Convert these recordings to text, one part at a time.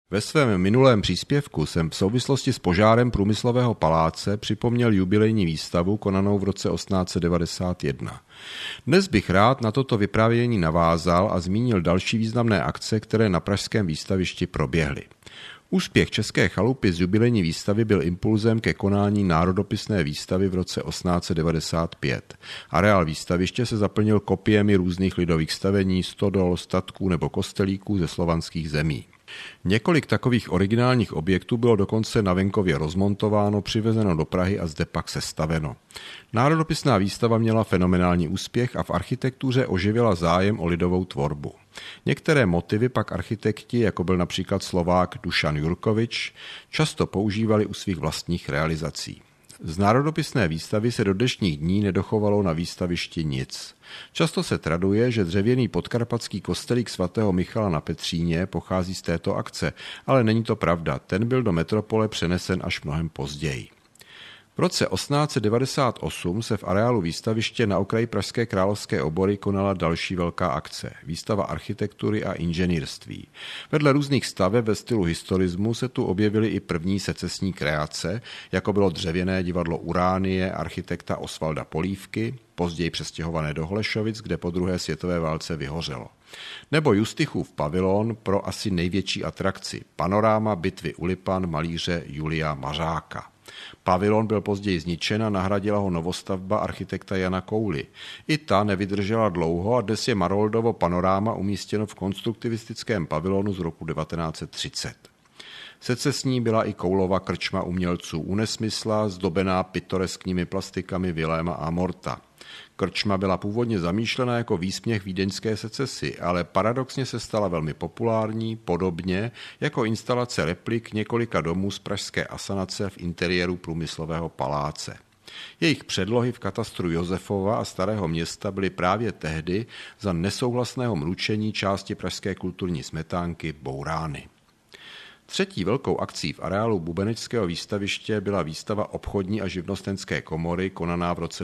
Ve svém minulém příspěvku jsem v souvislosti s požárem Průmyslového paláce připomněl jubilejní výstavu konanou v roce 1891. Dnes bych rád na toto vyprávění navázal a zmínil další významné akce, které na pražském výstavišti proběhly. Úspěch České chalupy z jubilejní výstavy byl impulzem ke konání národopisné výstavy v roce 1895. Areál výstaviště se zaplnil kopiemi různých lidových stavení, stodol, statků nebo kostelíků ze slovanských zemí. Několik takových originálních objektů bylo dokonce na venkově rozmontováno, přivezeno do Prahy a zde pak sestaveno. Národopisná výstava měla fenomenální úspěch a v architektuře oživila zájem o lidovou tvorbu. Některé motivy pak architekti, jako byl například Slovák Dušan Jurkovič, často používali u svých vlastních realizací. Z národopisné výstavy se do dnešních dní nedochovalo na výstavišti nic. Často se traduje, že dřevěný podkarpatský kostelík svatého Michala na Petříně pochází z této akce, ale není to pravda, ten byl do metropole přenesen až mnohem později. V roce 1898 se v areálu výstaviště na okraji pražské Královské obory konala další velká akce, výstava architektury a inženýrství. Vedle různých staveb ve stylu historismu se tu objevily i první secesní kreace, jako bylo dřevěné divadlo Uránie architekta Osvalda Polívky, později přestěhované do Holešovic, kde po druhé světové válce vyhořelo. Nebo Justichův pavilon pro asi největší atrakci, panoráma bitvy u Lipan malíře Julia Mařáka. Pavilon byl později zničen a nahradila ho novostavba architekta Jana Kouly. I ta nevydržela dlouho a dnes je Maroldovo panoráma umístěno v konstruktivistickém pavilonu z roku 1930. Secesní byla i Koulova krčma umělců u Nesmysla, zdobená pitoreskními plastikami Viléma a Morta. Krčma byla původně zamýšlena jako výsměch vídeňské secesi, ale paradoxně se stala velmi populární, podobně jako instalace replik několika domů z pražské asanace v interiéru Průmyslového paláce. Jejich předlohy v katastru Josefova a Starého Města byly právě tehdy za nesouhlasného mručení části pražské kulturní smetánky bourány. Třetí velkou akcí v areálu bubeneckého výstaviště byla výstava obchodní a živnostenské komory konaná v roce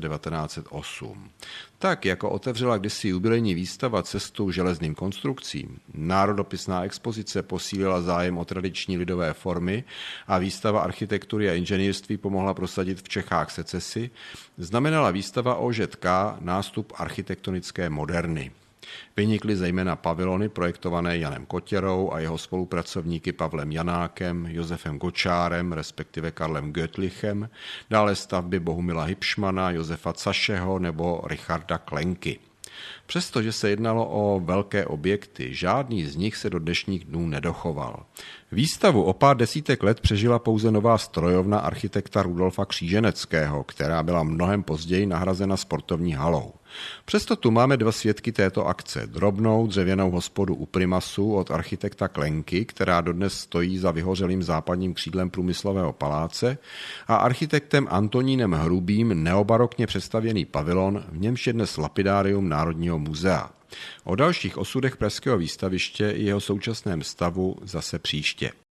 1908. Tak, jako otevřela kdysi jubilejní výstava cestu železným konstrukcím, národopisná expozice posílila zájem o tradiční lidové formy a výstava architektury a inženýrství pomohla prosadit v Čechách secesi, znamenala výstava OŽK nástup architektonické moderny. Vynikly zejména pavilony projektované Janem Kotěrou a jeho spolupracovníky Pavlem Janákem, Josefem Gočárem, respektive Karlem Götlichem, dále stavby Bohumila Hipšmana, Josefa Cašeho nebo Richarda Klenky. Přestože se jednalo o velké objekty, žádný z nich se do dnešních dnů nedochoval. Výstavu o pár desítek let přežila pouze nová strojovna architekta Rudolfa Kříženeckého, která byla mnohem později nahrazena sportovní halou. Přesto tu máme dva svědky této akce. Drobnou dřevěnou hospodu u Primasu od architekta Klenky, která dodnes stojí za vyhořelým západním křídlem Průmyslového paláce, a architektem Antonínem Hrubým neobarokně přestavěný pavilon, v němž je dnes lapidárium Národního muzea. O dalších osudech pražského výstaviště i jeho současném stavu zase příště.